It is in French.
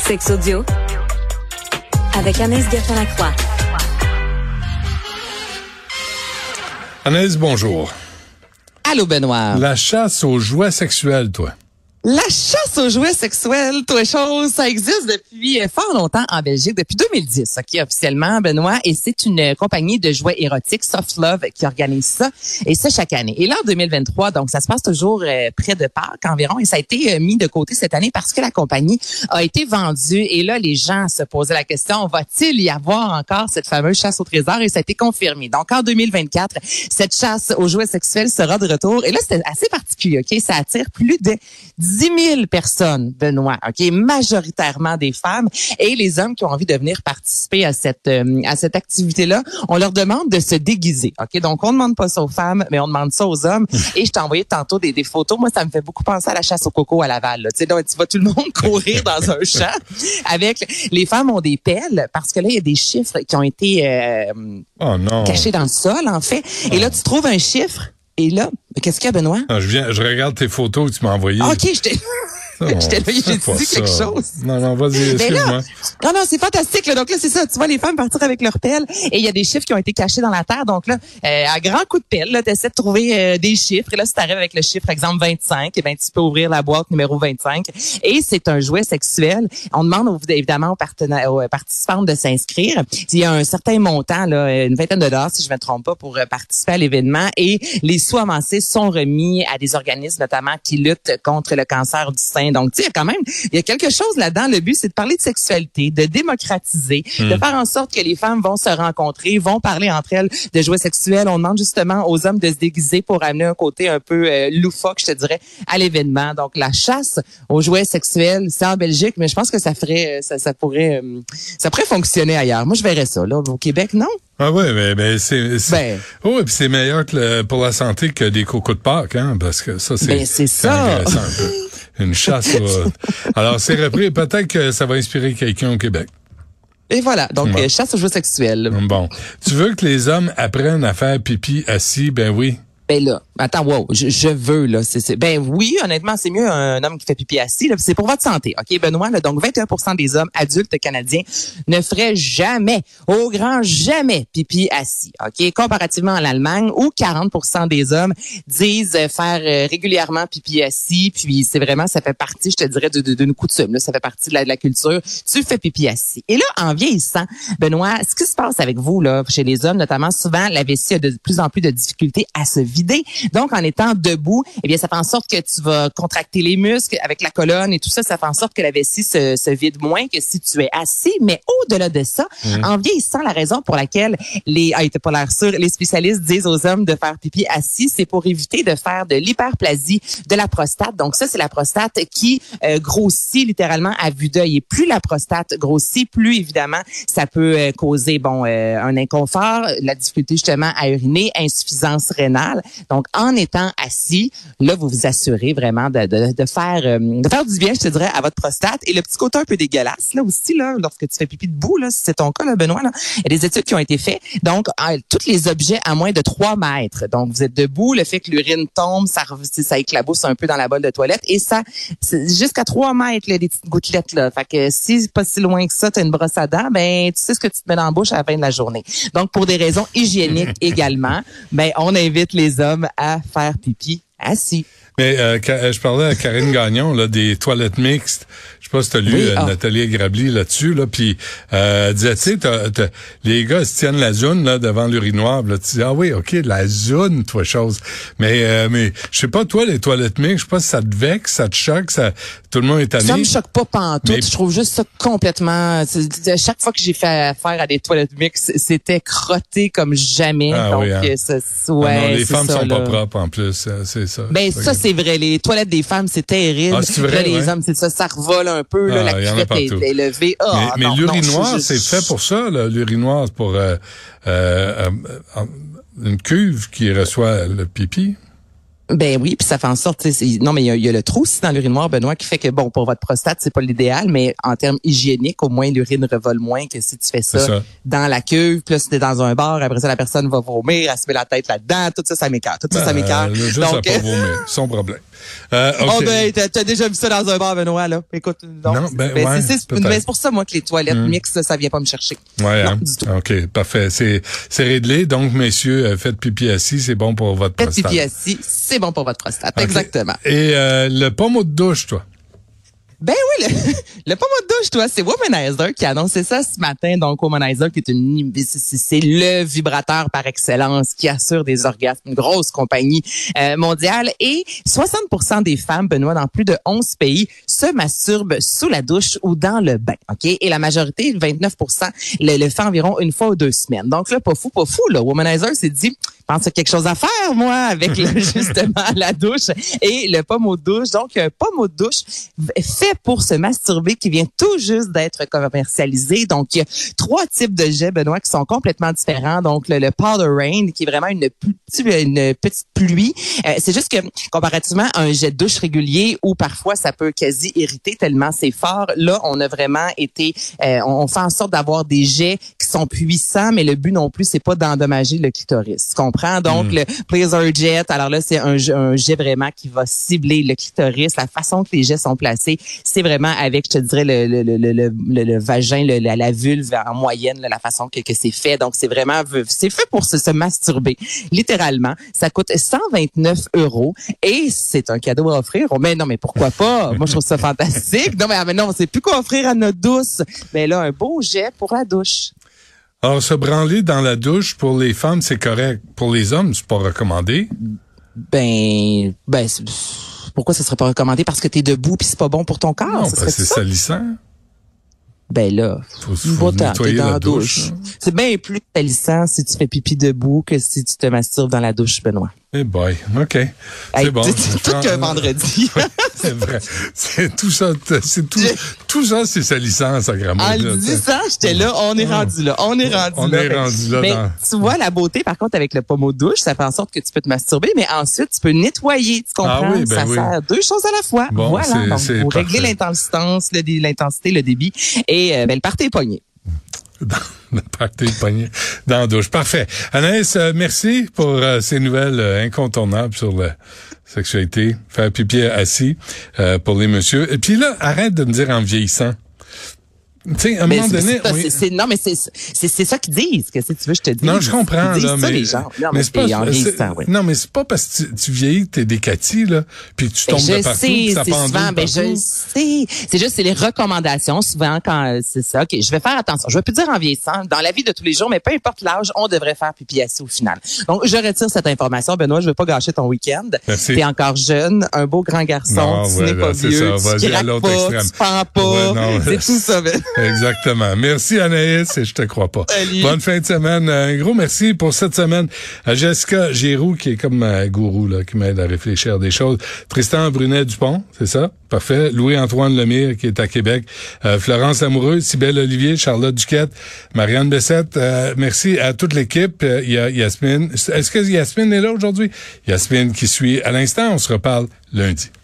Sexe audio avec Anaïs Gertin-Lacroix. Anaïs, bonjour. Allô, Benoît. La chasse aux jouets sexuels, toi. La chasse aux jouets sexuels, toi chose, ça existe depuis fort longtemps en Belgique, depuis 2010, OK, officiellement, Benoît, et c'est une compagnie de jouets érotiques, Soft Love, qui organise ça, et ça chaque année. Et là, en 2023, donc ça se passe toujours près de Pâques environ, et ça a été mis de côté cette année parce que la compagnie a été vendue, et là, les gens se posaient la question, va-t-il y avoir encore cette fameuse chasse au trésor, et ça a été confirmé. Donc, en 2024, cette chasse aux jouets sexuels sera de retour, et là, c'est assez particulier, OK, ça attire plus de 10 000 personnes, Benoît, OK, majoritairement des femmes, et les hommes qui ont envie de venir participer à cette activité-là, on leur demande de se déguiser, OK? Donc, on demande pas ça aux femmes, mais on demande ça aux hommes. Et je t'ai envoyé tantôt des photos. Moi, ça me fait beaucoup penser à la chasse au coco à Laval, là. Tu sais, donc, tu vois tout le monde courir dans un champ avec... Les femmes ont des pelles, parce que là, il y a des chiffres qui ont été cachés dans le sol, en fait. Et là, tu trouves un chiffre. Et là, qu'est-ce qu'il y a, Benoît? Non, je regarde tes photos que tu m'as envoyées. OK, j'étais là, j'ai dit quelque chose. Non, vas-y, excuse-moi. Non, c'est fantastique, là. Donc là, c'est ça. Tu vois les femmes partir avec leurs pelles et il y a des chiffres qui ont été cachés dans la terre. Donc là, à grand coup de pelle, là, tu essaies de trouver des chiffres. Et là, si tu arrives avec le chiffre, exemple 25, eh bien, tu peux ouvrir la boîte numéro 25. Et c'est un jouet sexuel. On demande évidemment aux participants de s'inscrire. Il y a un certain montant, là, une vingtaine de dollars, si je ne me trompe pas, pour participer à l'événement. Et les sous amassés sont remis à des organismes, notamment, qui luttent contre le cancer du sein. Donc, tu sais, il y a quelque chose là-dedans. Le but, c'est de parler de sexualité, de démocratiser, de faire en sorte que les femmes vont se rencontrer, vont parler entre elles de jouets sexuels. On demande justement aux hommes de se déguiser pour amener un côté un peu loufoque, je te dirais, à l'événement. Donc, la chasse aux jouets sexuels, c'est en Belgique, mais je pense que ça pourrait fonctionner ailleurs. Moi, je verrais ça, là. Au Québec, non? Ah oui, mais puis c'est meilleur pour la santé que des cocos de Pâques, hein, parce que ça, c'est ça. Intéressant un peu. Une chasse. Alors, c'est repris. Peut-être que ça va inspirer quelqu'un au Québec. Et voilà. Donc, chasse aux jouets sexuels. Bon. Tu veux que les hommes apprennent à faire pipi assis? Ben oui. Ben là, attends, wow, je veux, là, ben oui, honnêtement, c'est mieux un homme qui fait pipi assis, là, c'est pour votre santé, OK, Benoît, là, donc 21% des hommes adultes canadiens ne feraient jamais, au grand jamais, pipi assis, OK, comparativement à l'Allemagne, où 40% des hommes disent faire régulièrement pipi assis, puis c'est vraiment, ça fait partie, je te dirais, d'une coutume, là, ça fait partie de la culture, tu fais pipi assis. Et là, en vieillissant, Benoît, ce qui se passe avec vous, là, chez les hommes, notamment, souvent, la vessie a de plus en plus de difficultés à se vider. Donc, en étant debout, eh bien, ça fait en sorte que tu vas contracter les muscles avec la colonne et tout ça. Ça fait en sorte que la vessie se vide moins que si tu es assis. Mais au-delà de ça, en vieillissant, la raison pour laquelle les spécialistes disent aux hommes de faire pipi assis, c'est pour éviter de faire de l'hyperplasie de la prostate. Donc, ça, c'est la prostate qui grossit littéralement à vue d'œil. Et plus la prostate grossit, plus évidemment, ça peut causer un inconfort, la difficulté justement à uriner, insuffisance rénale. Donc, en étant assis, là, vous vous assurez vraiment de faire du bien, je te dirais, à votre prostate. Et le petit côté un peu dégueulasse, là aussi, là, lorsque tu fais pipi debout, là, si c'est ton cas, là, Benoît, là, il y a des études qui ont été faites. Donc, tous les objets à moins de 3 mètres. Donc, vous êtes debout, le fait que l'urine tombe, ça éclabousse un peu dans la bolle de toilette. Et ça, c'est jusqu'à 3 mètres, là, des petites gouttelettes, là. Fait que si pas si loin que ça, t'as une brosse à dents, ben, tu sais ce que tu te mets dans la bouche à la fin de la journée. Donc, pour des raisons hygiéniques également, ben, on invite les hommes à faire pipi assis. Mais je parlais à Karine Gagnon là des toilettes mixtes. Je sais pas si tu as lu Nathalie Grabli là-dessus là, puis disait tu sais les gars se tiennent la zone là devant l'urinoir, là tu dis ah oui, OK, la zone toi chose. Mais je sais pas toi les toilettes mixtes, je sais pas si ça te vexe, ça te choque, ça tout le monde est tanné. Ça me choque pas pantoute, mais je trouve juste ça complètement chaque fois que j'ai fait affaire à des toilettes mixtes, c'était crotté comme jamais. Ah, donc oui, hein. Les femmes sont pas propres en plus, c'est ça. Ben ça c'est vrai, les toilettes des femmes c'est terrible. Ah, c'est vrai, les hommes c'est ça revole un peu là, la cuvette est levée. Mais l'urinoir c'est fait pour ça là, l'urinoir c'est pour une cuve qui reçoit le pipi. Ben oui, puis ça fait en sorte, non mais il y a le trou aussi dans l'urinoir, Benoît, qui fait que bon, pour votre prostate, c'est pas l'idéal, mais en termes hygiéniques, au moins l'urine revole moins que si tu fais ça dans la cuve, puis là si t'es dans un bar, après ça la personne va vomir, elle se met la tête là-dedans, tout ça, ça m'écoeure, ça m'écoeure. Donc pas vomir, son problème. Okay. Oh ben t'as déjà vu ça dans un bar, Benoît, là. Écoute, non, c'est pour ça moi que les toilettes mixtes, ça vient pas me chercher. Ouais, non, hein? du tout. OK, parfait, c'est réglé. Donc messieurs, faites pipi assis, c'est bon pour votre prostate. Faites pipi assis, c'est bon pour votre prostate, okay. Exactement. Et le pommeau de douche, toi? Ben oui, le pommeau de douche, toi, c'est Womanizer qui a annoncé ça ce matin. Donc, Womanizer, qui est c'est le vibrateur par excellence qui assure des orgasmes, une grosse compagnie mondiale. Et 60% des femmes, Benoît, dans plus de 11 pays, se masturbent sous la douche ou dans le bain. OK? Et la majorité, 29%, le fait environ une fois ou 2 semaines. Donc là, pas fou, là. Womanizer s'est dit, je pense qu'il y a quelque chose à faire, moi, avec justement la douche et le pommeau de douche. Donc, un pommeau de douche fait pour se masturber qui vient tout juste d'être commercialisé. Donc, il y a 3 types de jets, Benoît, qui sont complètement différents. Donc, le Powder Rain, qui est vraiment une petite pluie. C'est juste que, comparativement à un jet de douche régulier où parfois ça peut quasi irriter tellement c'est fort, là, on a vraiment été, on fait en sorte d'avoir des jets qui sont puissants, mais le but non plus, c'est pas d'endommager le clitoris. Tu comprends? Donc, le Pleasure Jet, alors là, c'est un jet vraiment qui va cibler le clitoris. La façon que les jets sont placés, c'est vraiment avec, je te dirais, le vagin, la vulve en moyenne, la façon que c'est fait. Donc, c'est vraiment, c'est fait pour se masturber. Littéralement, ça coûte 129 € et c'est un cadeau à offrir. Mais non, mais pourquoi pas? Moi, je trouve ça fantastique. Non, mais non, c'est plus quoi offrir à notre douce. Mais là, un beau jet pour la douche. Alors, se branler dans la douche, pour les femmes, c'est correct. Pour les hommes, c'est pas recommandé. Ben, pourquoi ça serait pas recommandé? Parce que t'es debout puis c'est pas bon pour ton corps. Non, parce que c'est salissant. Ben là, faut nettoyer la douche. C'est bien plus salissant si tu fais pipi debout que si tu te masturbes dans la douche, Benoît. Eh boy, OK. C'est bon. C'est tout qu'un vendredi. C'est vrai. C'est tout ça, tout ça, c'est salissant, sacrément. En le disant, j'étais là, on est rendu là. On est rendu là. Mais tu vois, la beauté, par contre, avec le pommeau de douche, ça fait en sorte que tu peux te masturber, mais ensuite, tu peux nettoyer, tu comprends? Ah oui, ben ça sert 2 choses à la fois. Bon, voilà. Donc, pour régler l'intensité, le débit, et le party est pogné. Le party pogné dans la douche. Parfait. Anaïs, merci pour ces nouvelles incontournables sur la sexualité. Faire pipi assis pour les messieurs. Et puis là, arrête de me dire en vieillissant. Tu sais, à un moment donné... Non, mais c'est ça qu'ils disent. Qu'est-ce que tu veux je te dis? Non, je comprends. Ils disent là, ça, mais, les gens. Non, mais c'est pas... oui. Non, mais c'est pas parce que tu vieillis que t'es décati, là, puis que tu tombes de partout, que ça pendule partout. Je sais. C'est juste, c'est les recommandations, souvent, quand c'est ça. OK, je vais faire attention. Je vais plus dire en vieillissant. Dans la vie de tous les jours, mais peu importe l'âge, on devrait faire pipi assis au final. Donc, je retire cette information. Benoît, je veux pas gâcher ton week-end. Merci. T'es encore jeune, un beau grand garçon. Non, tu n'es pas vieux, tu craques pas, tu pends pas. C'est tout ça, Ben. Exactement. Merci Anaïs, et je te crois pas. Salut. Bonne fin de semaine. Un gros merci pour cette semaine à Jessica Giroux, qui est comme ma gourou, là, qui m'aide à réfléchir des choses. Tristan Brunet-Dupont, c'est ça? Parfait. Louis-Antoine Lemire, qui est à Québec. Florence Lamoureux, Cybèle Olivier, Charlotte Duquette, Marianne Bessette. Merci à toute l'équipe. Il y a Yasmine. Est-ce que Yasmine est là aujourd'hui? Yasmine qui suit à l'instant. On se reparle lundi.